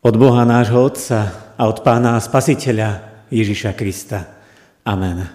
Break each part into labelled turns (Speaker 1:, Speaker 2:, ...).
Speaker 1: Od Boha nášho Otca a od Pána a Spasiteľa Ježiša Krista. Amen.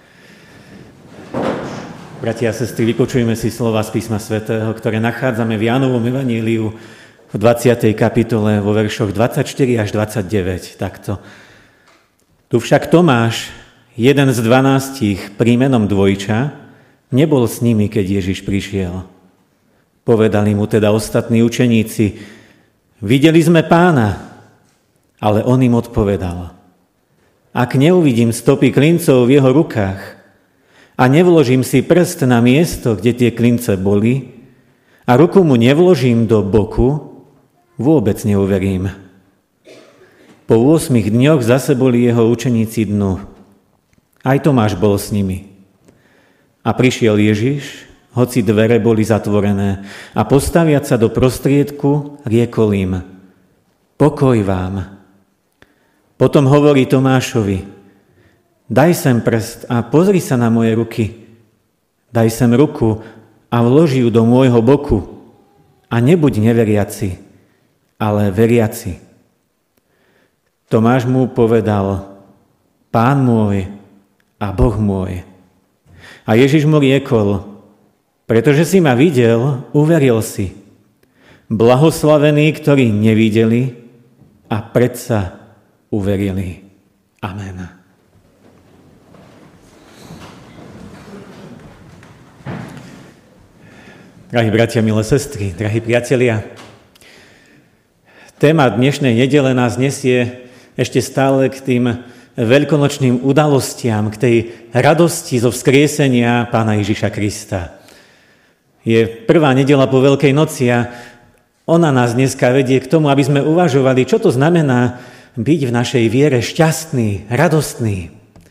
Speaker 1: Bratia a sestry, vypočujeme si slova z Písma svätého, ktoré nachádzame v Jánovom evaníliu v 20. kapitole vo veršoch 24 až 29. Takto. Tu však Tomáš, jeden z 12 príjmenom Dvojča, nebol s nimi, keď Ježiš prišiel. Povedali mu teda ostatní učeníci: videli sme Pána. Ale on im odpovedal: ak neuvidím stopy klincov v jeho rukách a nevložím si prst na miesto, kde tie klince boli, a ruku mu nevložím do boku, vôbec neuverím. Po 8 dňoch zase boli jeho učeníci dnu. Aj Tomáš bol s nimi. A prišiel Ježiš, hoci dvere boli zatvorené, a postaviac sa do prostriedku, riekol im: pokoj vám. Potom hovorí Tomášovi: daj sem prst a pozri sa na moje ruky. Daj sem ruku a vloži ju do môjho boku. A nebuď neveriaci, ale veriaci. Tomáš mu povedal: Pán môj a Boh môj. A Ježiš mu riekol: pretože si ma videl, uveril si. Blahoslavení, ktorí nevideli a predsa uverili. Amen. Drahí bratia, milé sestry, drahí priatelia, téma dnešnej nedele nás nesie ešte stále k tým veľkonočným udalostiam, k tej radosti zo vzkriesenia Pána Ježiša Krista. Je prvá nedeľa po Veľkej noci a ona nás dneska vedie k tomu, aby sme uvažovali, čo to znamená byť v našej viere šťastný, radostný.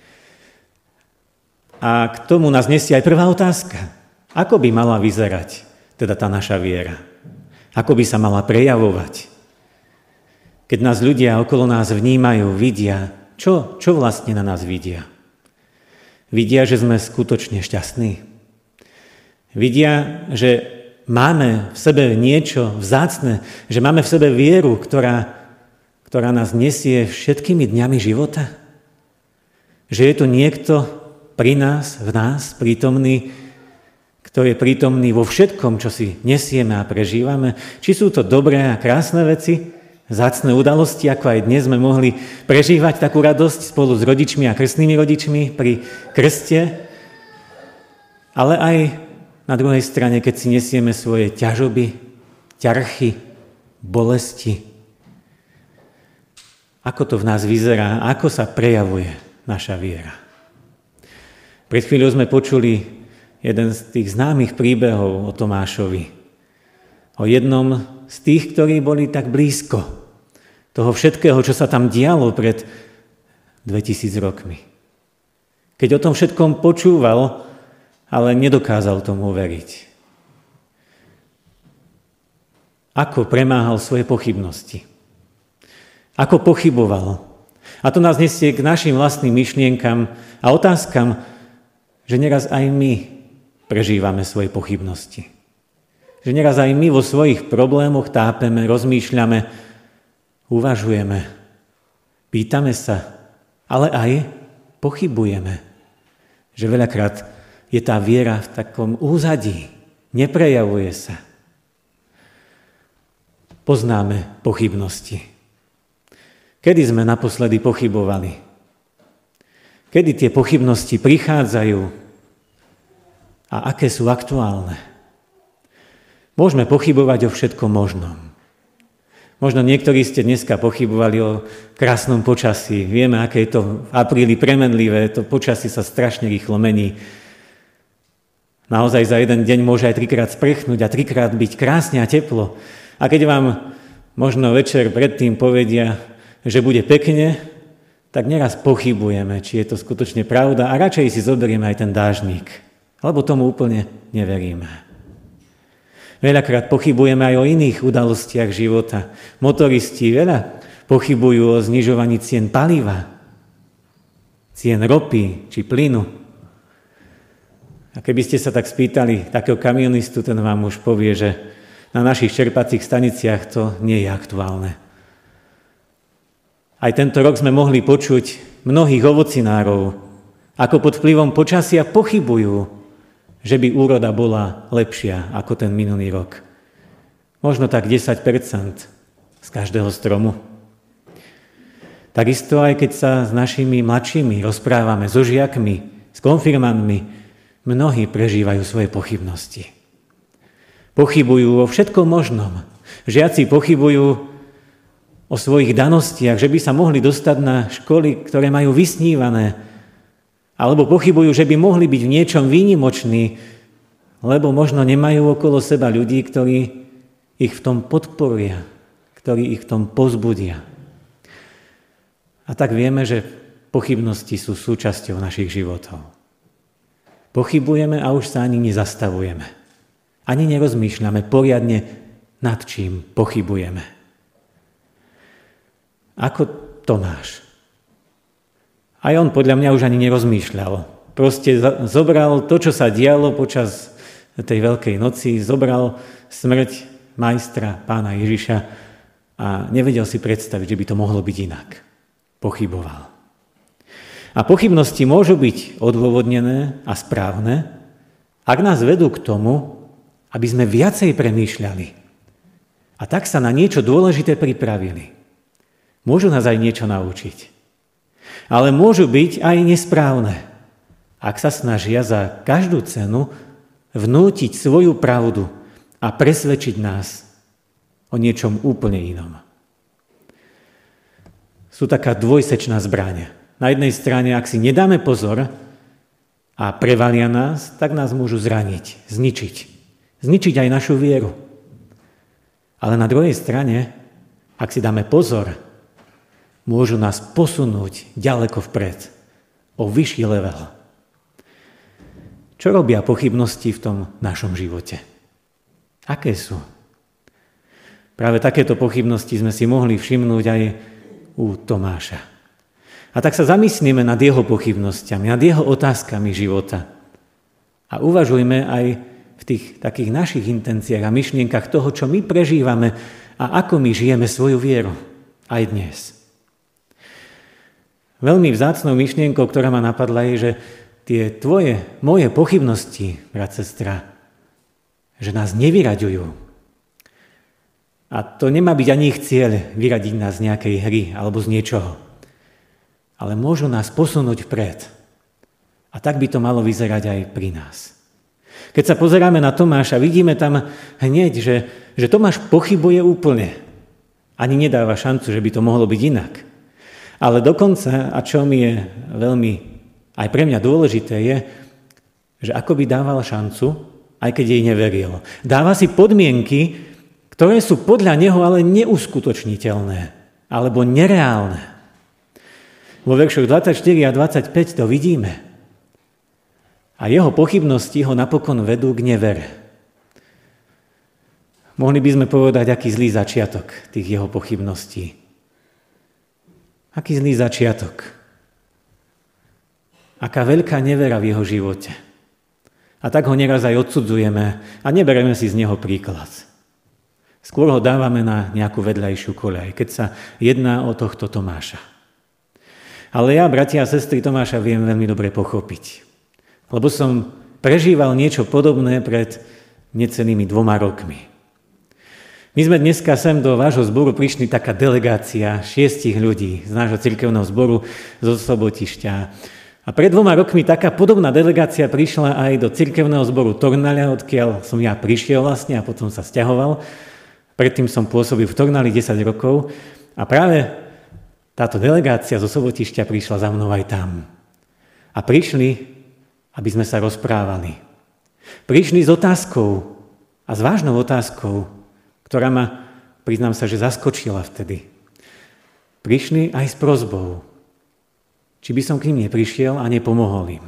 Speaker 1: A k tomu nás nesie aj prvá otázka. Ako by mala vyzerať teda tá naša viera? Ako by sa mala prejavovať? Keď nás ľudia okolo nás vnímajú, vidia, čo vlastne na nás vidia? Vidia, že sme skutočne šťastní. Vidia, že máme v sebe niečo vzácne, že máme v sebe vieru, ktorá nás nesie všetkými dňami života. Že je tu niekto pri nás, v nás prítomný, kto je prítomný vo všetkom, čo si nesieme a prežívame. Či sú to dobré a krásne veci, vzácne udalosti, ako aj dnes sme mohli prežívať takú radosť spolu s rodičmi a krstnými rodičmi pri krste, ale aj na druhej strane, keď si nesieme svoje ťažoby, ťarchy, bolesti. Ako to v nás vyzerá, ako sa prejavuje naša viera. Pred chvíľou sme počuli jeden z tých známych príbehov o Tomášovi. O jednom z tých, ktorí boli tak blízko toho všetkého, čo sa tam dialo pred 2000 rokmi. Keď o tom všetkom počúval, ale nedokázal tomu veriť. Ako premáhal svoje pochybnosti. Ako pochyboval. A to nás nesie k našim vlastným myšlienkam a otázkam, že neraz aj my prežívame svoje pochybnosti. Že neraz aj my vo svojich problémoch tápeme, rozmýšľame, uvažujeme, pýtame sa, ale aj pochybujeme. Že veľakrát je tá viera v takom úzadí, neprejavuje sa. Poznáme pochybnosti. Kedy sme naposledy pochybovali? Kedy tie pochybnosti prichádzajú a aké sú aktuálne? Môžeme pochybovať o všetkom možnom. Možno niektorí ste dneska pochybovali o krásnom počasí. Vieme, aké je to v apríli premenlivé, to počasí sa strašne rýchlo mení. Naozaj za jeden deň môže aj 3-krát sprchnúť a 3-krát byť krásne a teplo. A keď vám možno večer predtým povedia, že bude pekne, tak neraz pochybujeme, či je to skutočne pravda a radšej si zoberieme aj ten dážnik, lebo tomu úplne neveríme. Veľakrát pochybujeme aj o iných udalostiach života. Motoristi veľa pochybujú o znižovaní cien paliva, cien ropy či plynu. A keby ste sa tak spýtali takého kamionistu, ten vám už povie, že na našich čerpacích staniciach to nie je aktuálne. Aj tento rok sme mohli počuť mnohých ovocinárov, ako pod vplyvom počasia pochybujú, že by úroda bola lepšia ako ten minulý rok. Možno tak 10% z každého stromu. Takisto aj keď sa s našimi mladšími rozprávame, so žiakmi, s konfirmandmi, mnohí prežívajú svoje pochybnosti. Pochybujú o všetkom možnom. Žiaci pochybujú o svojich danostiach, že by sa mohli dostať na školy, ktoré majú vysnívané, alebo pochybujú, že by mohli byť v niečom výnimoční, lebo možno nemajú okolo seba ľudí, ktorí ich v tom podporia, ktorí ich v tom povzbudia. A tak vieme, že pochybnosti sú súčasťou našich životov. Pochybujeme a už sa ani nezastavujeme. Ani nerozmýšľame poriadne, nad čím pochybujeme. Ako Tomáš. Aj on podľa mňa už ani nerozmýšľal. Proste zobral to, čo sa dialo počas tej Veľkej noci, zobral smrť majstra, pána Ježiša a nevedel si predstaviť, že by to mohlo byť inak. Pochyboval. A pochybnosti môžu byť odôvodnené a správne, ak nás vedú k tomu, aby sme viacej premýšľali a tak sa na niečo dôležité pripravili. Môžu nás aj niečo naučiť. Ale môžu byť aj nesprávne, ak sa snažia za každú cenu vnútiť svoju pravdu a presvedčiť nás o niečom úplne inom. Sú taká dvojsečná zbraň. Na jednej strane, ak si nedáme pozor a prevalia nás, tak nás môžu zraniť, zničiť. Zničiť aj našu vieru. Ale na druhej strane, ak si dáme pozor, môžu nás posunúť ďaleko vpred, o vyšší level. Čo robia pochybnosti v tom našom živote? Aké sú? Práve takéto pochybnosti sme si mohli všimnúť aj u Tomáša. A tak sa zamyslíme nad jeho pochybnosťami, nad jeho otázkami života. A uvažujme aj v tých takých našich intenciách a myšlienkach toho, čo my prežívame a ako my žijeme svoju vieru aj dnes. Veľmi vzácnou myšlienkou, ktorá ma napadla, je, že tie moje pochybnosti, brat, sestra, že nás nevyraďujú. A to nemá byť ani ich cieľ vyradiť nás z nejakej hry alebo z niečoho. Ale môžu nás posunúť vpred. A tak by to malo vyzerať aj pri nás. Keď sa pozeráme na Tomáša, vidíme tam hneď, že Tomáš pochybuje úplne. Ani nedáva šancu, že by to mohlo byť inak. Ale dokonca, a čo mi je veľmi aj pre mňa dôležité, je, že ako by dával šancu, aj keď jej neveril. Dáva si podmienky, ktoré sú podľa neho ale neuskutočniteľné alebo nereálne. Vo veršoch 24 a 25 to vidíme. A jeho pochybnosti ho napokon vedú k nevere. Mohli by sme povedať, aký zlý začiatok tých jeho pochybností. Aký zlý začiatok. Aká veľká nevera v jeho živote. A tak ho neraz aj odsudzujeme a nebereme si z neho príklad. Skôr ho dávame na nejakú vedľajšiu koľaj, keď sa jedná o tohto Tomáša. Ale ja, bratia a sestry, Tomáša viem veľmi dobre pochopiť. Lebo som prežíval niečo podobné pred necelými 2 rokmi. My sme dneska sem do vášho zboru prišli taká delegácia 6 ľudí z nášho cirkevného zboru zo Sobotišťa. A pred 2 rokmi taká podobná delegácia prišla aj do cirkevného zboru Tornaľa, odkiaľ som ja prišiel vlastne a potom sa sťahoval. Predtým som pôsobil v Tornali 10 rokov a práve táto delegácia zo Sobotišťa prišla za mnou aj tam. A prišli, aby sme sa rozprávali. Prišli s otázkou a s vážnou otázkou, ktorá ma, priznám sa, že zaskočila vtedy. Prišli aj s prosbou, či by som k nim neprišiel a nepomohol im.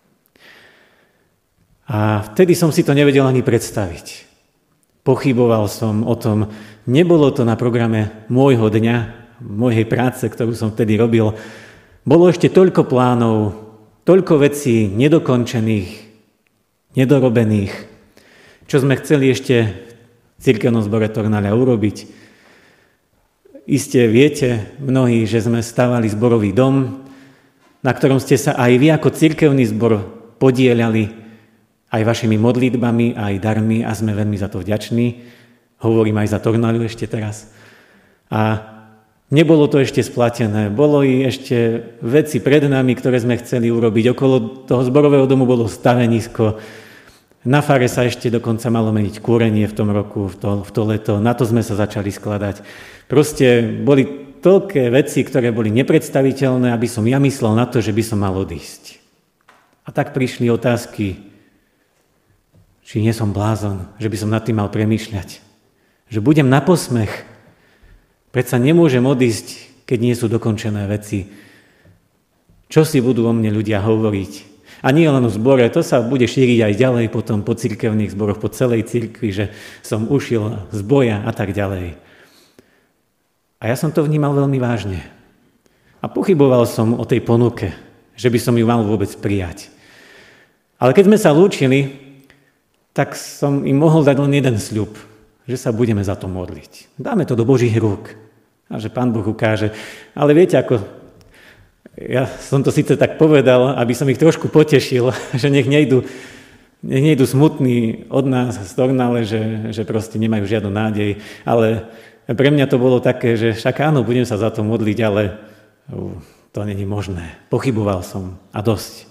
Speaker 1: A vtedy som si to nevedel ani predstaviť. Pochyboval som o tom, nebolo to na programe môjho dňa, mojej práce, ktorú som vtedy robil. Bolo ešte toľko plánov, toľko vecí nedokončených, nedorobených, čo sme chceli ešte v cirkevnom zbore Tornaľa urobiť. iste viete mnohí, že sme stavali zborový dom, na ktorom ste sa aj vy ako cirkevný zbor podieľali aj vašimi modlitbami, aj darmi a sme veľmi za to vďační. Hovorím aj za Tornáľu ešte teraz. A nebolo to ešte splatené. Bolo i ešte veci pred nami, ktoré sme chceli urobiť. Okolo toho zborového domu bolo stavenisko. Na fare sa ešte dokonca malo meniť kúrenie v tom roku, v to leto. Na to sme sa začali skladať. Proste boli toľké veci, ktoré boli nepredstaviteľné, aby som ja myslel na to, že by som mal odísť. A tak prišli otázky, či nie som blázon, že by som nad tým mal premýšľať. Že budem na posmech. Predsa nemôžem odísť, keď nie sú dokončené veci. Čo si budú o mne ľudia hovoriť? A nie len v zbore, to sa bude šíriť aj ďalej potom po cirkevných zboroch, po celej cirkvi, že som ušiel z boja a tak ďalej. A ja som to vnímal veľmi vážne. A pochyboval som o tej ponuke, že by som ju mal vôbec prijať. Ale keď sme sa lúčili, tak som im mohol dať len jeden sľub, že sa budeme za to modliť. Dáme to do Božích rúk a že Pán Boh ukáže. Ale viete, ako ja som to síce tak povedal, aby som ich trošku potešil, že nech nejdu smutní od nás z Tornále, že proste nemajú žiadnu nádej, ale pre mňa to bolo také, že však áno, budem sa za to modliť, ale to není možné. Pochyboval som a dosť.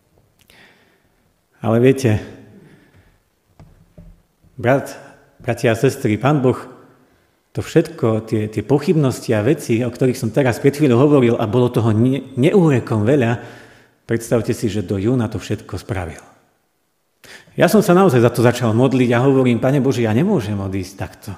Speaker 1: Ale viete, bratia a sestry, Pán Boh to všetko, tie pochybnosti a veci, o ktorých som teraz pred chvíľou hovoril a bolo toho neúrekom veľa, predstavte si, že do júna to všetko spravil. Ja som sa naozaj za to začal modliť a hovorím, Pane Bože, ja nemôžem odísť takto.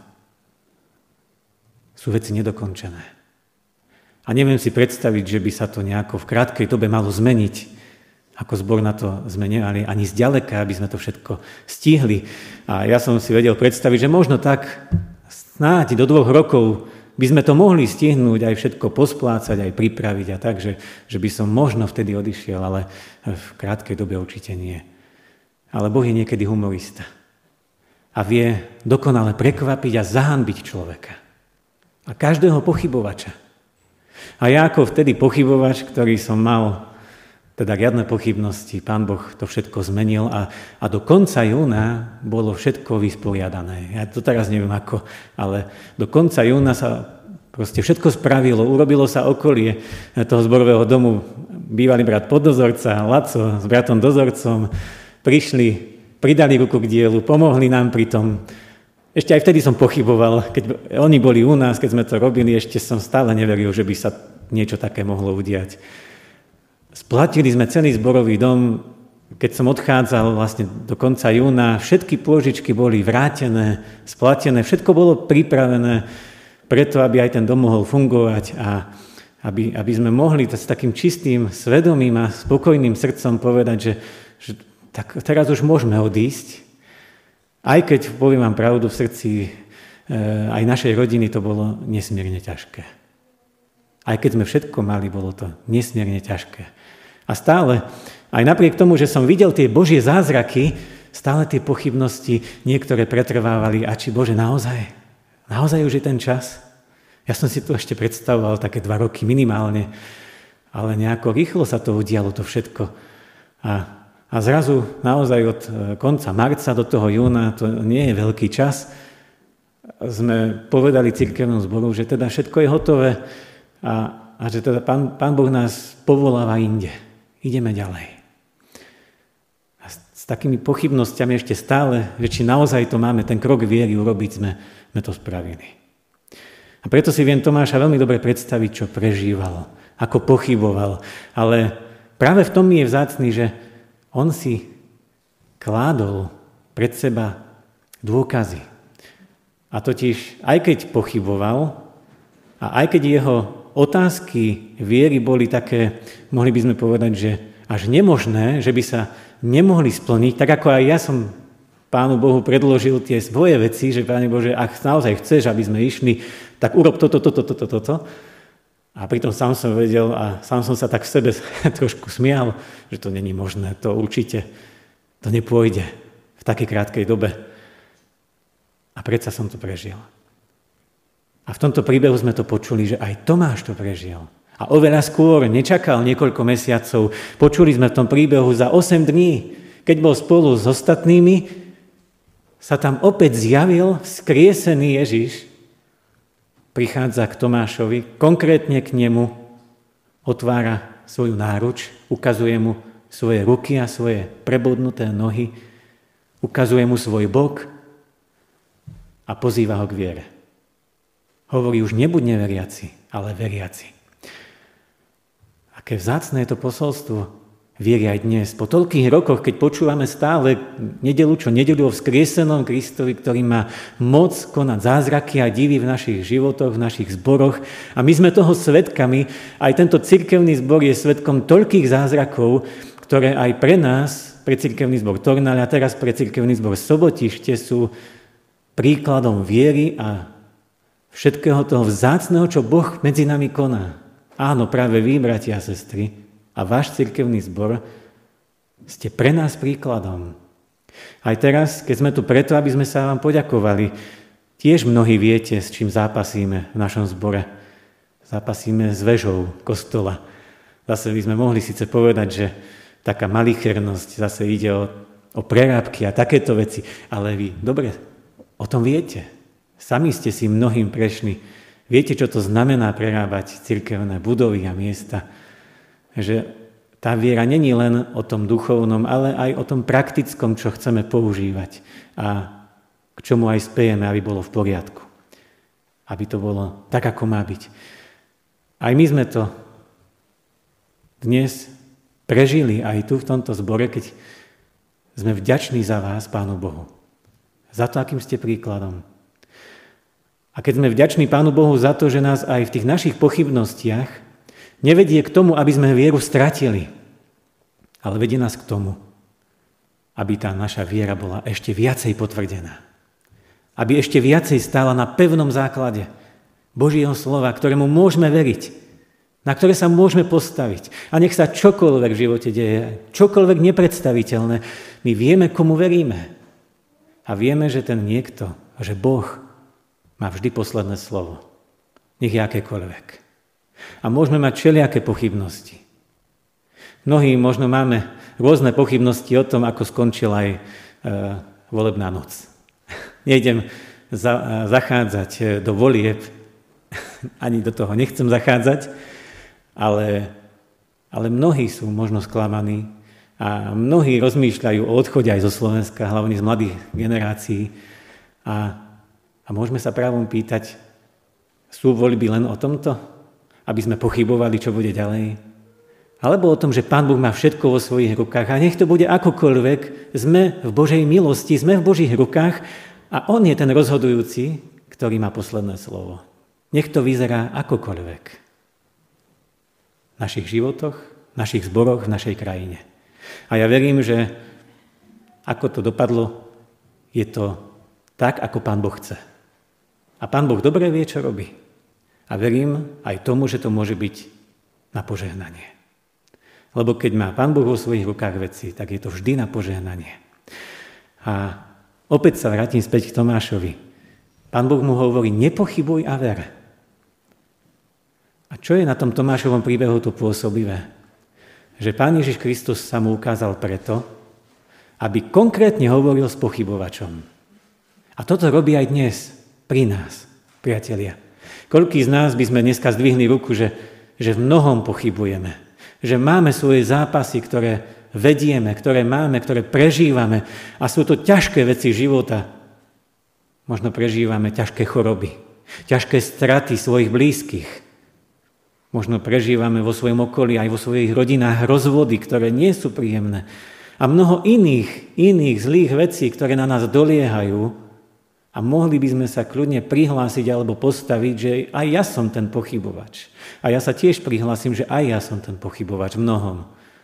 Speaker 1: Sú veci nedokončené. A neviem si predstaviť, že by sa to nejako v krátkej dobe malo zmeniť. Ako zbor na to sme nemali ani zďaleka, aby sme to všetko stihli. A ja som si vedel predstaviť, že možno tak snáď do 2 rokov by sme to mohli stihnúť, aj všetko posplácať, aj pripraviť a tak, že by som možno vtedy odišiel, ale v krátkej dobe určite nie. Ale Boh je niekedy humorista. A vie dokonale prekvapiť a zahanbiť človeka. A každého pochybovača. A ja ako vtedy pochybovač, ktorý som mal teda riadne pochybnosti, Pán Boh to všetko zmenil a do konca júna bolo všetko vysporiadané. Ja to teraz neviem ako, ale do konca júna sa proste všetko spravilo, urobilo sa okolie toho zborového domu. Bývalý brat poddozorca, Laco s bratom dozorcom prišli, pridali ruku k dielu, pomohli nám pri tom. Ešte aj vtedy som pochyboval, keď oni boli u nás, keď sme to robili, ešte som stále neveril, že by sa niečo také mohlo udiať. Splatili sme celý zborový dom, keď som odchádzal vlastne do konca júna, všetky pôžičky boli vrátené, splatené, všetko bolo pripravené preto, aby aj ten dom mohol fungovať a aby sme mohli s takým čistým svedomím a spokojným srdcom povedať, že tak teraz už môžeme odísť, aj keď, poviem vám pravdu, v srdci aj našej rodiny to bolo nesmierne ťažké. Aj keď sme všetko mali, bolo to nesmierne ťažké. A stále, aj napriek tomu, že som videl tie Božie zázraky, stále tie pochybnosti niektoré pretrvávali. A či Bože, naozaj už je ten čas? Ja som si to ešte predstavoval také 2 roky minimálne, ale nejako rýchlo sa to udialo, to všetko. A zrazu naozaj od konca marca do toho júna, to nie je veľký čas, sme povedali cirkevnom zboru, že teda všetko je hotové a že teda Pán Boh nás povoláva inde. Ideme ďalej. A s takými pochybnosťami ešte stále, že či naozaj to máme, ten krok viery urobiť, sme to spravili. A preto si viem Tomáša veľmi dobre predstaviť, čo prežíval, ako pochyboval. Ale práve v tom je vzácny, že on si kládol pred seba dôkazy. A totiž, aj keď pochyboval, a aj keď jeho otázky viery boli také, mohli by sme povedať, že až nemožné, že by sa nemohli splniť, tak ako aj ja som Pánu Bohu predložil tie svoje veci, že Páne Bože, ak naozaj chceš, aby sme išli, tak urob toto. A pritom sám som vedel a sám som sa tak v sebe trošku smial, že to není možné, to určite, to nepôjde v takej krátkej dobe. A predsa som to prežil. A A v tomto príbehu sme to počuli, že aj Tomáš to prežil. A oveľa skôr, nečakal niekoľko mesiacov. Počuli sme v tom príbehu za 8 dní, keď bol spolu s ostatnými, sa tam opäť zjavil vzkriesený Ježiš. Prichádza k Tomášovi, konkrétne k nemu, otvára svoju náruč, ukazuje mu svoje ruky a svoje prebodnuté nohy, ukazuje mu svoj bok a pozýva ho k viere. Hovorí už nebuď neveriaci, ale veriaci. Aké vzácne je to posolstvo viery aj dnes. Po toľkých rokoch, keď počúvame stále nedeľu čo nedeľu o vzkriesenom Kristovi, ktorý má moc konať zázraky a divy v našich životoch, v našich zboroch. A my sme toho svedkami. Aj tento cirkevný zbor je svedkom toľkých zázrakov, ktoré aj pre nás, pre cirkevný zbor Tornali a teraz pre cirkevný zbor Sobotište sú príkladom viery a všetkého toho vzácneho, čo Boh medzi nami koná. Áno, práve vy, bratia a sestry, a váš cirkevný zbor ste pre nás príkladom. Aj teraz, keď sme tu preto, aby sme sa vám poďakovali, tiež mnohí viete, s čím zápasíme v našom zbore. Zápasíme s vežou kostola. Zase by sme mohli síce povedať, že taká malichernosť, zase ide o prerábky a takéto veci, ale vy dobre o tom viete. Sami ste si mnohým prešli. Viete, čo to znamená prerábať cirkevné budovy a miesta. Že tá viera není len o tom duchovnom, ale aj o tom praktickom, čo chceme používať a k čomu aj spejeme, aby bolo v poriadku. Aby to bolo tak, ako má byť. Aj my sme to dnes prežili aj tu v tomto zbore, keď sme vďační za vás, Pánu Bohu. Za to, akým ste príkladom. A keď sme vďační Pánu Bohu za to, že nás aj v tých našich pochybnostiach nevedie k tomu, aby sme vieru stratili, ale vedie nás k tomu, aby tá naša viera bola ešte viacej potvrdená. Aby ešte viacej stála na pevnom základe Božieho slova, ktorému môžeme veriť, na ktoré sa môžeme postaviť. A nech sa čokoľvek v živote deje, čokoľvek nepredstaviteľné, my vieme, komu veríme. A vieme, že ten niekto, že Boh má vždy posledné slovo. Nech je akékoľvek. A môžeme mať všelijaké pochybnosti. Mnohí možno máme rôzne pochybnosti o tom, ako skončila aj volebná noc. Nejdem zachádzať do volieb, ani do toho nechcem zachádzať, ale mnohí sú možno sklamaní a mnohí rozmýšľajú o odchode aj zo Slovenska, hlavne z mladých generácií. A môžeme sa právom pýtať, sú voľby len o tomto? Aby sme pochybovali, čo bude ďalej? Alebo o tom, že Pán Boh má všetko vo svojich rukách a nech to bude akokoľvek, sme v Božej milosti, sme v Božích rukách a On je ten rozhodujúci, ktorý má posledné slovo. Nech to vyzerá akokoľvek. V našich životoch, v našich zboroch, v našej krajine. A ja verím, že ako to dopadlo, je to tak, ako Pán Boh chce. A Pán Boh dobre vie, čo robí. A verím aj tomu, že to môže byť na požehnanie. Lebo keď má Pán Boh vo svojich rukách veci, tak je to vždy na požehnanie. A opäť sa vrátim späť k Tomášovi. Pán Boh mu hovorí, nepochybuj a ver. A čo je na tom Tomášovom príbehu to pôsobivé? Že Pán Ježiš Kristus sa mu ukázal preto, aby konkrétne hovoril s pochybovačom. A toto robí aj dnes pri nás, priatelia. Koľký z nás by sme dneska zdvihli ruku, že v mnohom pochybujeme. Že máme svoje zápasy, ktoré vedieme, ktoré máme, ktoré prežívame. A sú to ťažké veci života. Možno prežívame ťažké choroby, ťažké straty svojich blízkych. Možno prežívame vo svojom okolí, aj vo svojich rodinách rozvody, ktoré nie sú príjemné. A mnoho iných zlých vecí, ktoré na nás doliehajú. A mohli by sme sa kľudne prihlásiť alebo postaviť, že aj ja som ten pochybovač. A ja sa tiež prihlásim, že aj ja som ten pochybovač v mnohom.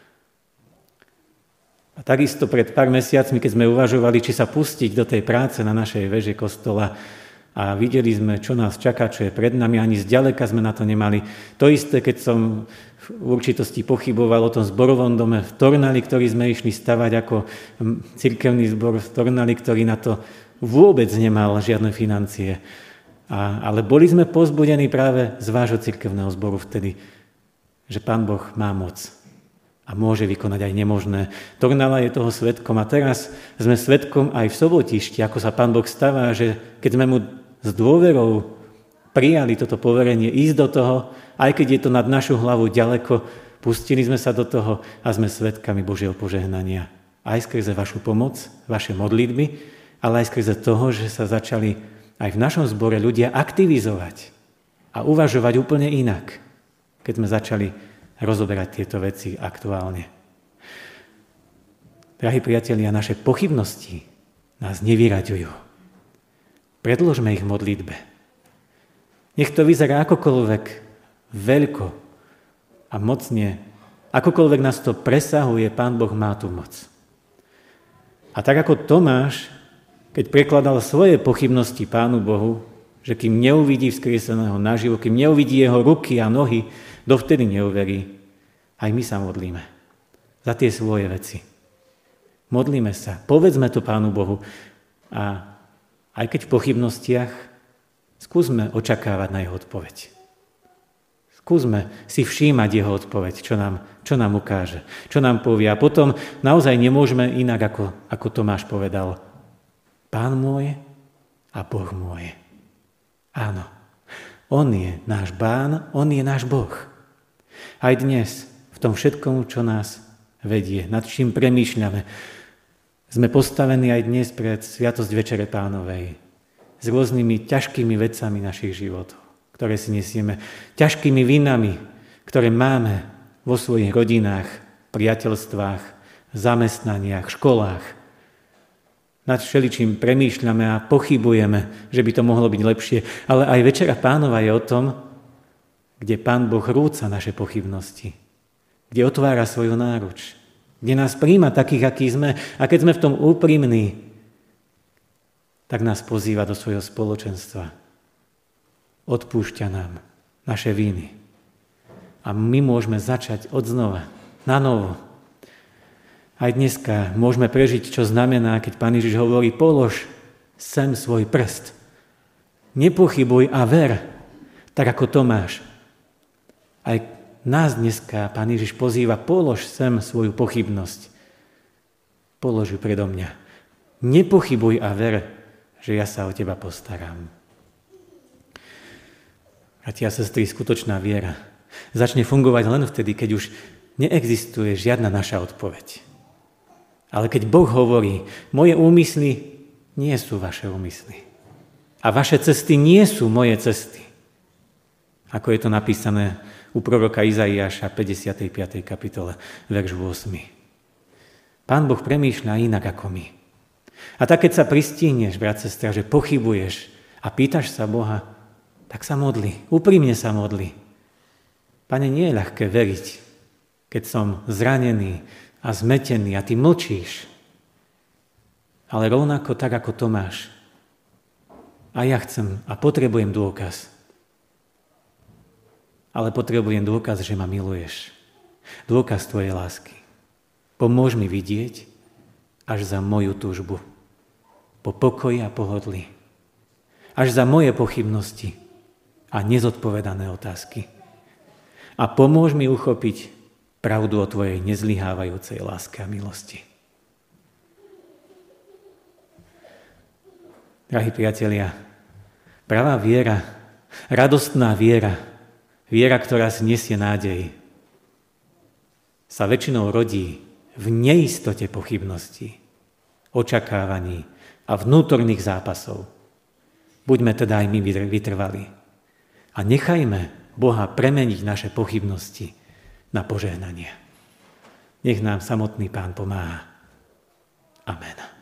Speaker 1: A takisto pred pár mesiacmi, keď sme uvažovali, či sa pustiť do tej práce na našej veže kostola a videli sme, čo nás čaká, čo je pred nami, ani zďaleka sme na to nemali. To isté, keď som v určitosti pochyboval o tom zborovom dome v Tornali, ktorý sme išli stavať ako cirkevný zbor v Tornali, ktorý na to vôbec nemal žiadne financie. Ale boli sme povzbudení práve z vášho cirkevného zboru vtedy, že Pán Boh má moc a môže vykonať aj nemožné. Tornala je toho svedkom a teraz sme svedkom aj v Sobotišti, ako sa Pán Boh stavá, že keď sme mu s dôverou prijali toto poverenie ísť do toho, aj keď je to nad našu hlavu ďaleko, pustili sme sa do toho a sme svedkami Božieho požehnania. Aj skrze vašu pomoc, vaše modlitby, ale aj skrze toho, že sa začali aj v našom zbore ľudia aktivizovať a uvažovať úplne inak, keď sme začali rozoberať tieto veci aktuálne. Drahí priatelia, naše pochybnosti nás nevyraďujú. Predložme ich v modlitbe. Nech to vyzerá akokoľvek veľko a mocne, akokoľvek nás to presahuje, Pán Boh má tú moc. A tak ako Tomáš, keď prekladal svoje pochybnosti Pánu Bohu, že kým neuvidí vzkrieseného naživo, kým neuvidí jeho ruky a nohy, dovtedy neuverí. Aj my sa modlíme za tie svoje veci. Modlíme sa, povedzme to Pánu Bohu a aj keď v pochybnostiach, skúsme očakávať na jeho odpoveď. Skúsme si všímať jeho odpoveď, čo nám ukáže, čo nám povie. A potom naozaj nemôžeme inak, ako Tomáš povedal. Pán môj a Boh môj. Áno, on je náš Pán, on je náš Boh. Aj dnes, v tom všetkom, čo nás vedie, nad čím premýšľame, sme postavení aj dnes pred Sviatosť Večere Pánovej s rôznymi ťažkými vecami našich životov, ktoré si nesieme, ťažkými vinami, ktoré máme vo svojich rodinách, priateľstvách, zamestnaniach, školách. Nad všeličím premýšľame a pochybujeme, že by to mohlo byť lepšie. Ale aj Večera Pánova je o tom, kde Pán Boh rúca naše pochybnosti, kde otvára svoju náruč, kde nás prijíma takých, akí sme. A keď sme v tom úprimní, tak nás pozýva do svojho spoločenstva. Odpúšťa nám naše viny. A my môžeme začať odznova, na novo. Aj dneska môžeme prežiť, čo znamená, keď Pán Ježiš hovorí, polož sem svoj prst. Nepochybuj a ver, tak ako Tomáš. Aj nás dneska Pán Ježiš pozýva, polož sem svoju pochybnosť. Polož ju predo mňa. Nepochybuj a ver, že ja sa o teba postaram. Bratia a sestry, skutočná viera začne fungovať len vtedy, keď už neexistuje žiadna naša odpoveď. Ale keď Boh hovorí, moje úmysly nie sú vaše úmysly. A vaše cesty nie sú moje cesty. Ako je to napísané u proroka Izaiáša 55. kapitole, verš 8. Pán Boh premýšľa inak ako my. A tak, keď sa pristihneš, brat, sestra, že pochybuješ a pýtaš sa Boha, tak sa modli, úprimne sa modli. Pane, nie je ľahké veriť, keď som zranený a zmetený a ty mlčíš. Ale rovnako tak ako Tomáš. A ja chcem a potrebujem dôkaz. Ale potrebujem dôkaz, že ma miluješ. Dôkaz tvojej lásky. Pomôž mi vidieť až za moju túžbu. Po pokoji a pohodlí. Až za moje pochybnosti a nezodpovedané otázky. A pomôž mi uchopiť pravdu o tvojej nezlyhávajúcej láske a milosti. Drahí priatelia, pravá viera, radostná viera, viera, ktorá si nesie nádej, sa väčšinou rodí v neistote pochybností, očakávaní a vnútorných zápasov. Buďme teda aj my vytrvalí a nechajme Boha premeniť naše pochybnosti na požehnanie. Nech nám samotný Pán pomáha. Amen.